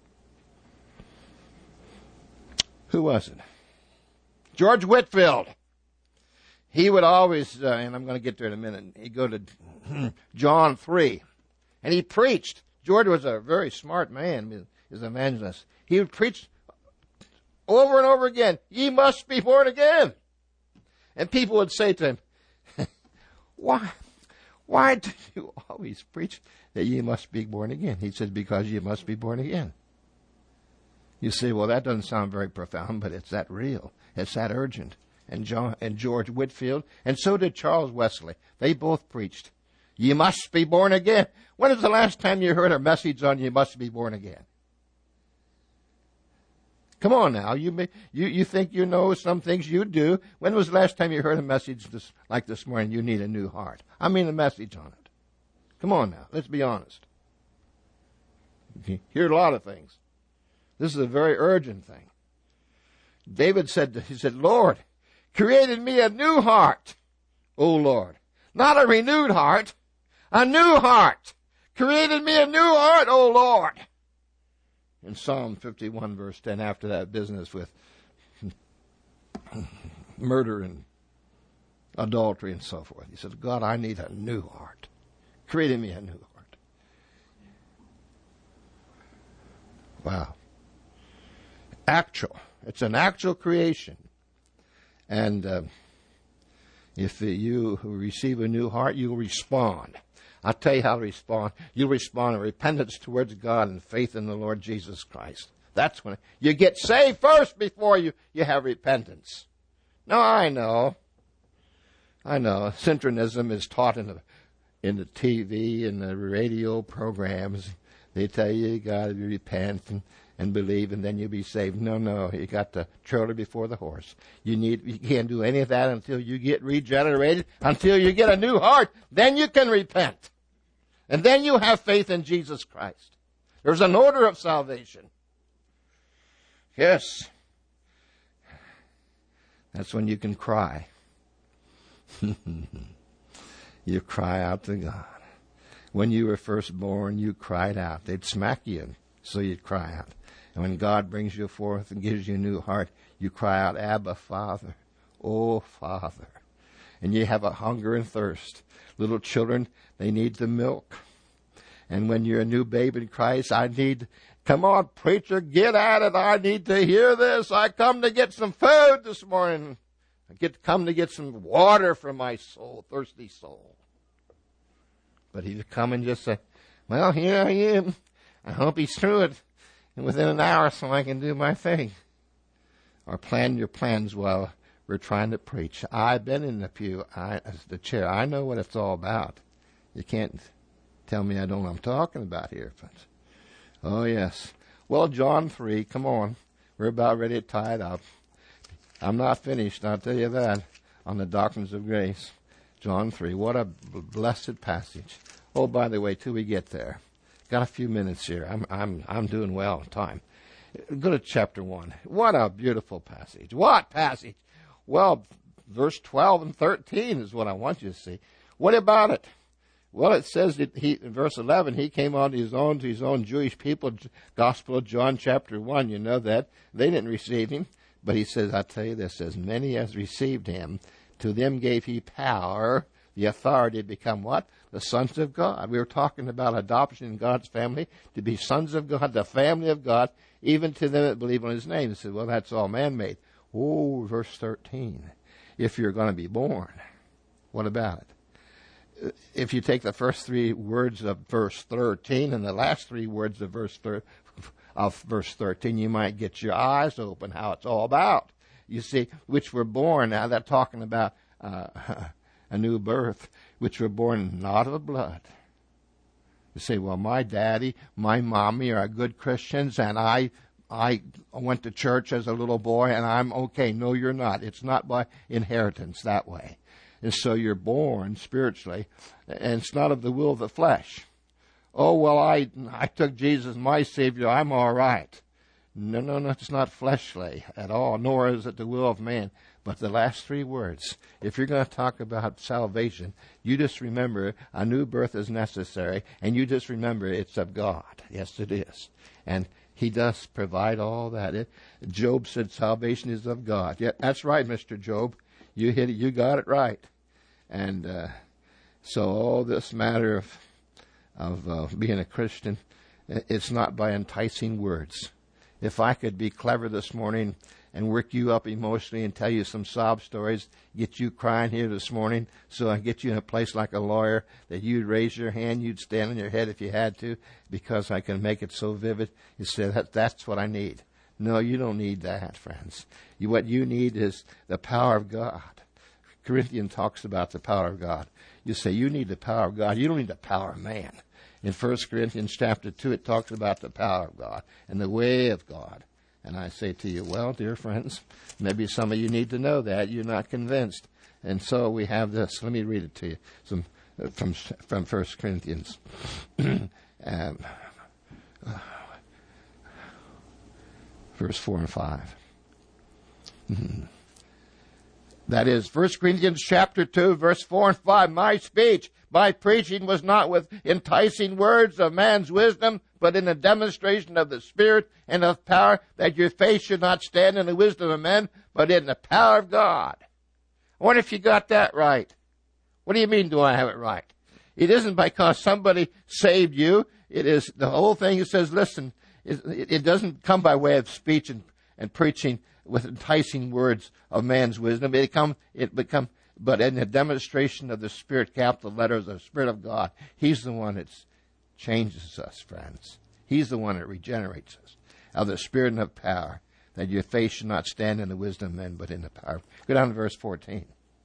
Who was it? George Whitefield. He would always, uh, and I'm going to get there in a minute, he'd go to John three, and he preached. George was a very smart man, his evangelist. He would preach over and over again, ye must be born again. And people would say to him, why, why do you always preach that ye must be born again? He said, because you must be born again. You say, well, that doesn't sound very profound, but it's that real. It's that urgent. And John and George Whitefield, and so did Charles Wesley. They both preached, ye must be born again. When is the last time you heard a message on you must be born again? Come on now, you may, you you think you know some things, you do. When was the last time you heard a message this, like this morning, you need a new heart? I mean a message on it. Come on now, let's be honest. You hear a lot of things. This is a very urgent thing. David said, he said, Lord, create in me a new heart, O Lord. Not a renewed heart, a new heart. Create in me a new heart, O Lord. In Psalm fifty-one, verse ten, after that business with murder and adultery and so forth, he said, God, I need a new heart. Create in me a new heart. Wow. Actual. It's an actual creation. And uh, if you receive a new heart, you'll respond. I'll tell you how to respond. You'll respond in repentance towards God and faith in the Lord Jesus Christ. That's when you get saved first before you, you have repentance. No, I know. I know. Synchronism is taught in the, in the T V and the radio programs. They tell you you got to repent and, and believe and then you'll be saved. No, no. You got the trailer before the horse. You need, you can't do any of that until you get regenerated, until you get a new heart. Then you can repent. And then you have faith in Jesus Christ. There's an order of salvation. Yes. That's when you can cry. You cry out to God. When you were first born, you cried out. They'd smack you, so you'd cry out. And when God brings you forth and gives you a new heart, you cry out, Abba, Father. Oh, Father. And you have a hunger and thirst. Little children, they need the milk. And when you're a new babe in Christ, I need, come on, preacher, get at it. I need to hear this. I come to get some food this morning. I get come to get some water for my soul, thirsty soul. But if you come and just say, well, here I am. I hope he's through it and within an hour so I can do my thing. Or plan your plans while we're trying to preach. I've been in the pew, I, as the chair. I know what it's all about. You can't tell me I don't know what I'm talking about here. But, oh, yes. Well, John three, come on. We're about ready to tie it up. I'm not finished, I'll tell you that, on the doctrines of grace. John three, what a blessed passage. Oh, by the way, till we get there, got a few minutes here. I'm I'm I'm doing well on time. Go to chapter one. What a beautiful passage. What passage? Well, verse twelve and thirteen is what I want you to see. What about it? Well, it says that he, in verse eleven, he came unto his own, to his own Jewish people, Gospel of John chapter one, you know that. They didn't receive him. But he says, I tell you this, as many as received him, to them gave he power, the authority to become what? The sons of God. We were talking about adoption in God's family, to be sons of God, the family of God, even to them that believe on his name. He said, well, that's all man-made. Oh, verse thirteen. If you're going to be born, what about it? If you take the first three words of verse thirteen and the last three words of verse thir- of verse thirteen, you might get your eyes open how it's all about. You see, which were born, now they're talking about uh, a new birth, which were born not of blood. You say, well, my daddy, my mommy are good Christians, and I I went to church as a little boy, and I'm okay. No, you're not. It's not by inheritance that way. And so you're born spiritually, and it's not of the will of the flesh. Oh, well, I I took Jesus as my Savior. I'm all right. No, no, no, it's not fleshly at all, nor is it the will of man. But the last three words, if you're going to talk about salvation, you just remember a new birth is necessary, and you just remember it's of God. Yes, it is. And He does provide all that. It, Job said salvation is of God. Yeah, that's right, Mister Job. You hit it. You got it right. And uh, so all this matter of of uh, being a Christian, it's not by enticing words. If I could be clever this morning and work you up emotionally and tell you some sob stories, get you crying here this morning, so I get you in a place like a lawyer that you'd raise your hand, you'd stand on your head if you had to, because I can make it so vivid. You say, that, that's what I need. No, you don't need that, friends. You, what you need is the power of God. Corinthians talks about the power of God. You say, you need the power of God. You don't need the power of man. In First Corinthians chapter two, it talks about the power of God and the way of God. And I say to you, well, dear friends, maybe some of you need to know that. You're not convinced. And so we have this. Let me read it to you some, uh, from from First Corinthians. um, uh, verse four and five. That is, First Corinthians chapter two, verse four and five. My speech, my preaching was not with enticing words of man's wisdom, but in a demonstration of the Spirit and of power, that your faith should not stand in the wisdom of men, but in the power of God. I wonder if you got that right. What do you mean, do I have it right? It isn't because somebody saved you. It is the whole thing. It says, listen, it, it doesn't come by way of speech and, and preaching with enticing words of man's wisdom. It come, it become, but in the demonstration of the Spirit, capital letters, the Spirit of God. He's the one that changes us, friends. He's the one that regenerates us. Of the Spirit and of power, that your faith should not stand in the wisdom of men, but in the power. Go down to verse fourteen.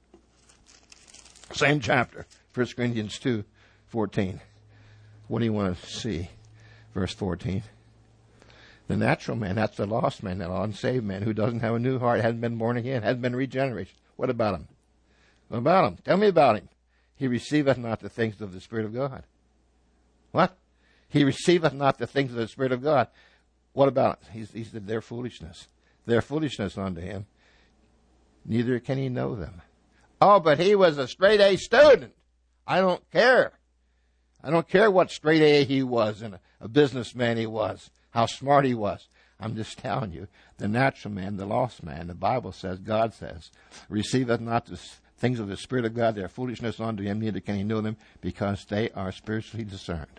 Same chapter, First Corinthians two, fourteen. What do you want to see? Verse fourteen. The natural man, that's the lost man, that unsaved man who doesn't have a new heart, hasn't been born again, hasn't been regenerated. What about him? What about him? Tell me about him. He receiveth not the things of the Spirit of God. What? He receiveth not the things of the Spirit of God. What about it? He's, he's their foolishness. Their foolishness unto him. Neither can he know them. Oh, but he was a straight A student. I don't care. I don't care what straight A he was and a, a businessman he was, how smart he was. I'm just telling you, the natural man, the lost man, the Bible says, God says, receiveth not the things of the Spirit of God, their foolishness unto him, neither can he know them, because they are spiritually discerned.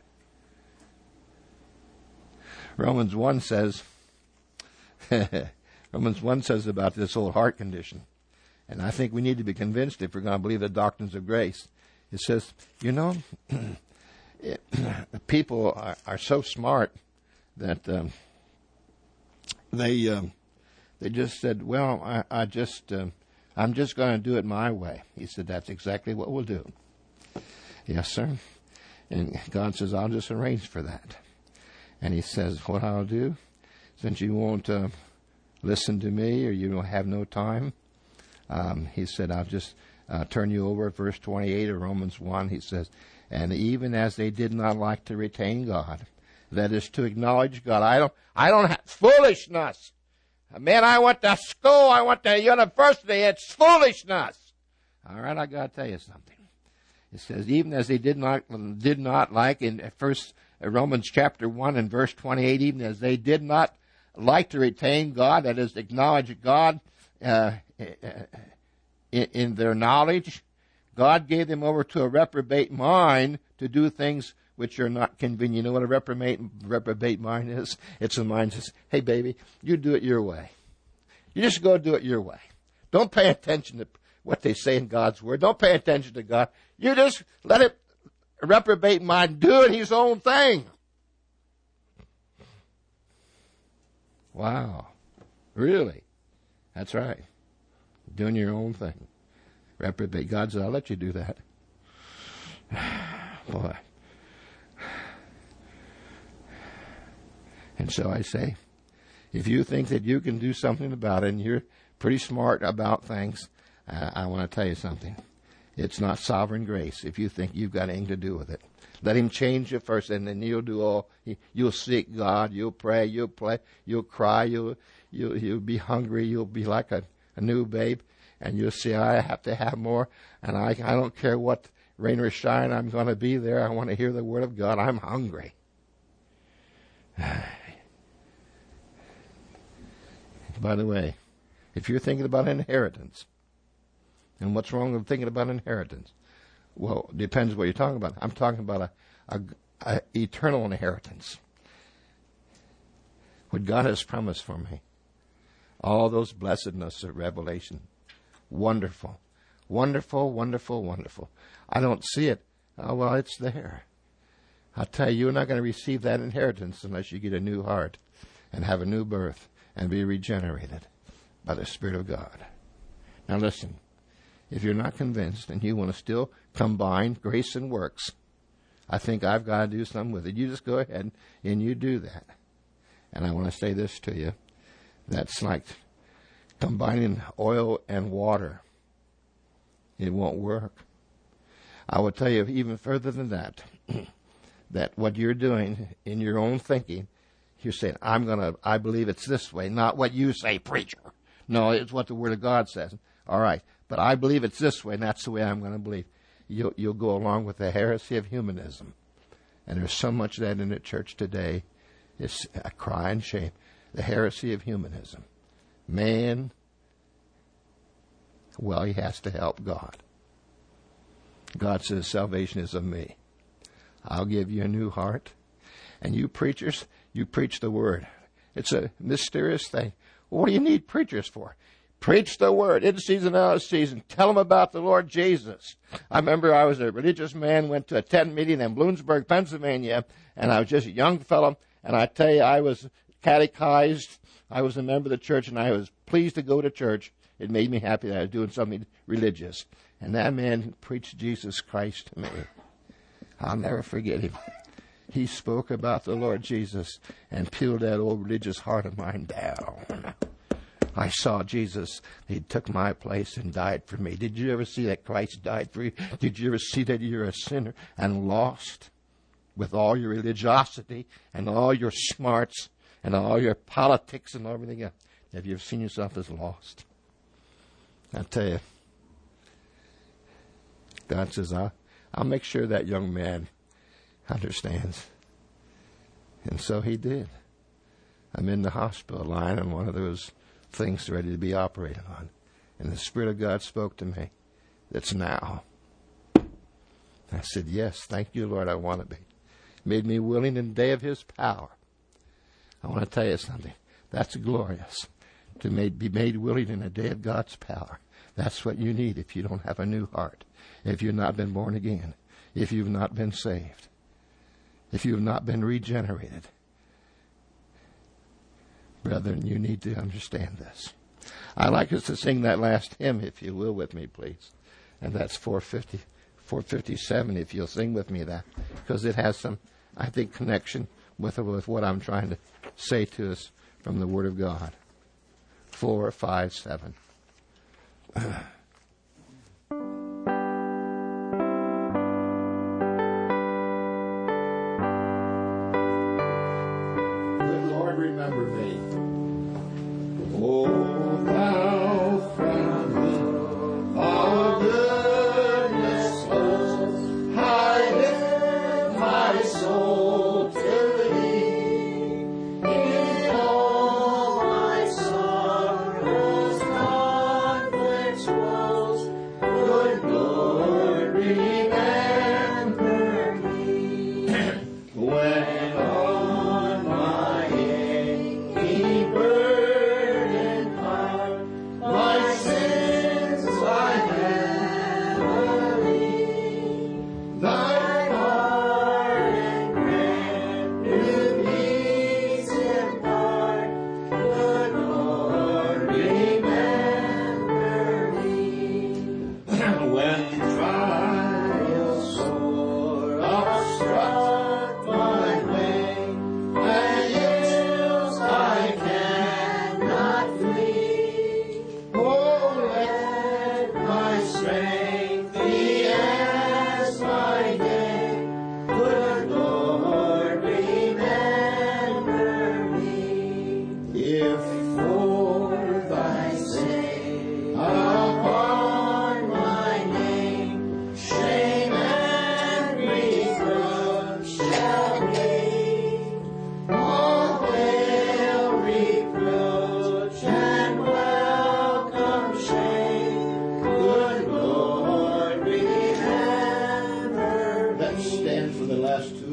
Romans one says, Romans one says about this old heart condition, and I think we need to be convinced if we're going to believe the doctrines of grace. It says, you know, it, people are, are so smart that um, they um, they just said, well, I, I just, uh, I'm just going to do it my way. He said, that's exactly what we'll do. Yes, sir. And God says, I'll just arrange for that. And he says, what I'll do, since you won't uh, listen to me or you don't have no time, um, he said, I'll just uh, turn you over at verse twenty-eight of Romans one. He says, and even as they did not like to retain God, that is to acknowledge God. I don't, I don't have foolishness. Man, I went to school. I went to university. It's foolishness. All right, I got to tell you something. It says, even as they did not, did not like in first Romans chapter one and verse twenty-eight, even as they did not like to retain God, that is, acknowledge God uh, in, in their knowledge, God gave them over to a reprobate mind to do things which are not convenient. You know what a reprobate, reprobate mind is? It's a mind that says, hey, baby, you do it your way. You just go do it your way. Don't pay attention to what they say in God's Word. Don't pay attention to God. You just let it, a reprobate mind, do it his own thing. Wow. Really? That's right. doing your own thing. Reprobate. God said, I'll let you do that. Boy. And so I say, if you think that you can do something about it and you're pretty smart about things, uh, I want to tell you something. It's not sovereign grace if you think you've got anything to do with it. Let him change you first, and then you'll do all. You'll seek God. You'll pray. You'll play. You'll cry. You'll you'll, you'll be hungry. You'll be like a, a new babe, and you'll say, I have to have more, and I I don't care what rain or shine. I'm going to be there. I want to hear the word of God. I'm hungry. By the way, if you're thinking about inheritance, and what's wrong with thinking about inheritance? Well, it depends what you're talking about. I'm talking about a, a, a eternal inheritance. What God has promised for me. All those blessedness of Revelation. Wonderful. Wonderful, wonderful, wonderful. I don't see it. Oh, well, it's there. I'll tell you, you're not going to receive that inheritance unless you get a new heart and have a new birth and be regenerated by the Spirit of God. Now listen. If you're not convinced and you want to still combine grace and works, I think I've got to do something with it. You just go ahead and you do that. And I want to say this to you. That's like combining oil and water. It won't work. I will tell you even further than that, that what you're doing in your own thinking, you're saying, I'm going to, I believe it's this way, not what you say, preacher. No, it's what the Word of God says. All right. But I believe it's this way, and that's the way I'm going to believe. You'll, you'll go along with the heresy of humanism. And there's so much of that in the church today. It's a cry and shame. The heresy of humanism. Man, well, he has to help God. God says, salvation is of me. I'll give you a new heart. And you preachers, you preach the word. It's a mysterious thing. What do you need preachers for? Preach the word in season, out of season. Tell them about the Lord Jesus. I remember I was a religious man, went to a tent meeting in Bloomsburg, Pennsylvania, and I was just a young fellow. And I tell you, I was catechized. I was a member of the church, and I was pleased to go to church. It made me happy that I was doing something religious. And that man preached Jesus Christ to me. I'll never forget him. He spoke about the Lord Jesus and peeled that old religious heart of mine down. I saw Jesus. He took my place and died for me. Did you ever see that Christ died for you? Did you ever see that you're a sinner and lost with all your religiosity and all your smarts and all your politics and everything else? Have you ever seen yourself as lost? I tell you, God says, I'll, I'll make sure that young man understands. And so he did. I'm in the hospital lying on one of those things ready to be operated on. And the Spirit of God spoke to me. It's now. I said, yes, thank you, Lord, I want to be. Made me willing in the day of his power. I want to tell you something. That's glorious. To made, be made willing in the day of God's power. That's what you need if you don't have a new heart. If you've not been born again. If you've not been saved. If you've not been regenerated. Brethren, you need to understand this. I'd like us to sing that last hymn, if you will, with me, please. And that's four fifty, four fifty-seven, if you'll sing with me that. Because it has some, I think, connection with, with what I'm trying to say to us from the Word of God. four, five, seven. Remember me. Oh, thou from me, all goodness flows, hideth my soul to thee. In all my sorrows, conflicts,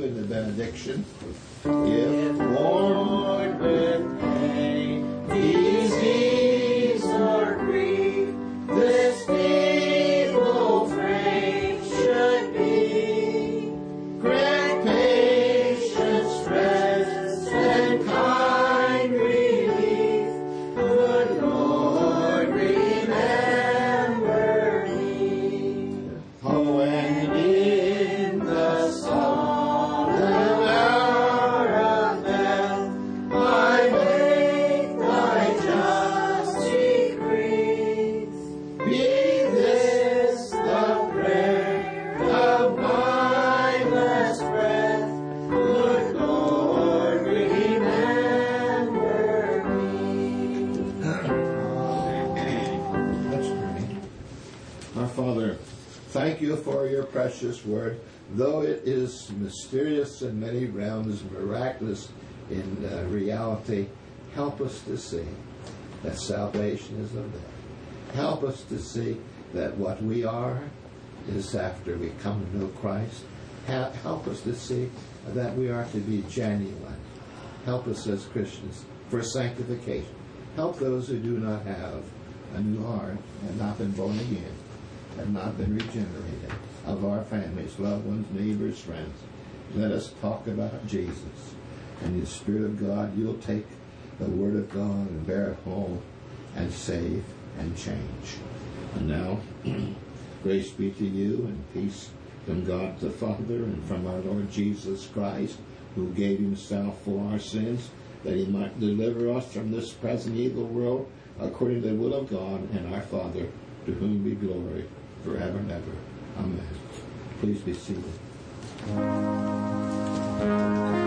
in the benediction. If worn with pain, disease, or grief, this feeble frame should be, grant patience, rest, and kind relief. Good Lord, remember me. Oh, and in the solemn hour of death, I make thy just decrees. Be this the prayer of my last breath. Good Lord, remember me. Let's pray. Our Father, thank you for your precious word. Though it is mysterious in many realms, miraculous in uh, reality, help us to see that salvation is of there. Help us to see that what we are is after we come to know Christ. Ha- help us to see that we are to be genuine. Help us as Christians for sanctification. Help those who do not have a new heart, have not been born again, have not been regenerated, of our families, loved ones, neighbors, friends. Let us talk about Jesus. And the Spirit of God, you'll take the Word of God and bear it home and save and change. And now, grace be to you and peace from God the Father and from our Lord Jesus Christ, who gave himself for our sins, that he might deliver us from this present evil world, according to the will of God and our Father, to whom be glory forever and ever. Amen. Please be seated.